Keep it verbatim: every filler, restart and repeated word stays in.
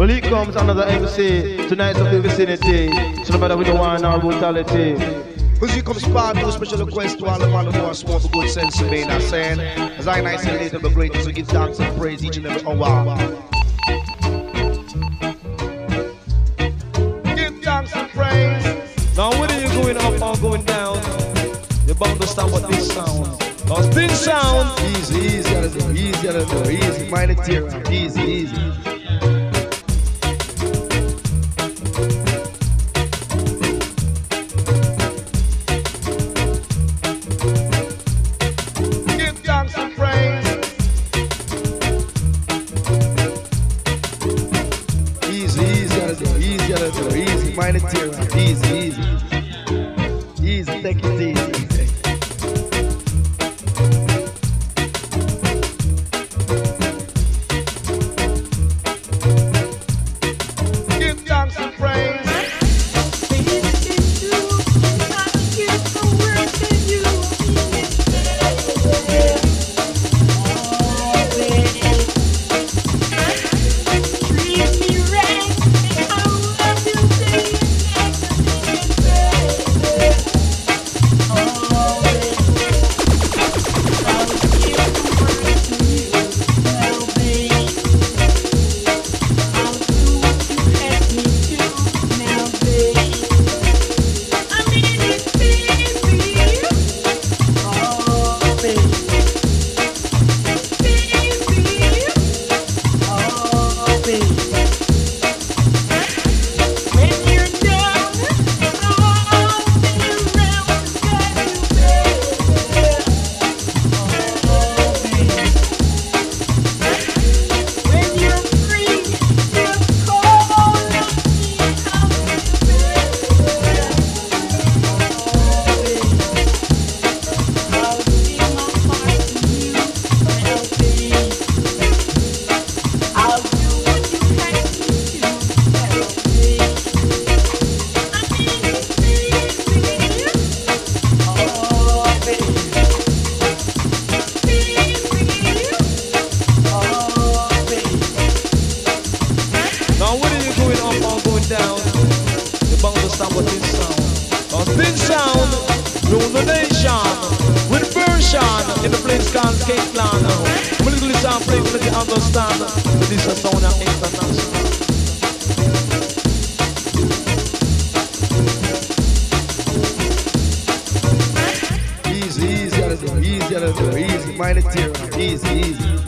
Well, here comes another M C. Tonight's of the vicinity. So no matter with the one or brutality. Cause here comes part two, special request to all the man who are smoke for good sense to me. Now saying, as I nice and later, the greatest, we give thanks and praise each and every hour. Give thanks and praise. Now whether you're going up or going down, you're bound to stop with this sound. Cause this sound, easy, easy, to do, easy, to do, easy, mind it here, easy, easy. Mind it here, easy, easy. Easy, take it easy. Give thanks and praise. In the place called Cape Plan. Politically sound play for the understand. This is Sound International. Easy, easy, easy, easy, easy, mind it here, easy, easy.